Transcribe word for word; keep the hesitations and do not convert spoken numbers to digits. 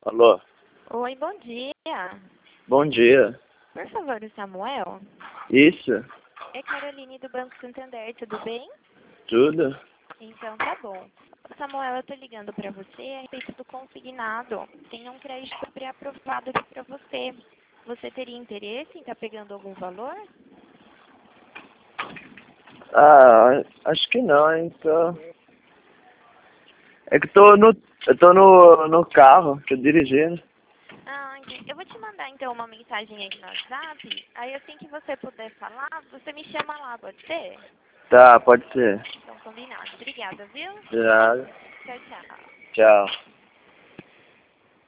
Alô? Oi, bom dia. Bom dia. Por favor, o Samuel? Isso? É Caroline do Banco Santander, tudo bem? Tudo? Então tá bom. Samuel, eu tô ligando pra você a respeito do consignado. Tem um crédito pré-aprovado aqui pra você. Você teria interesse em estar pegando algum valor? Ah, acho que não, hein? Tô... É que tô no, eu tô no, no carro, tô dirigindo. Ah, entendi. Eu vou te mandar então uma mensagem aqui no WhatsApp. Aí assim que você puder falar, você me chama lá, pode ser? Tá, pode ser. Então combinado. Obrigada, viu? Já, Tchau, tchau. tchau.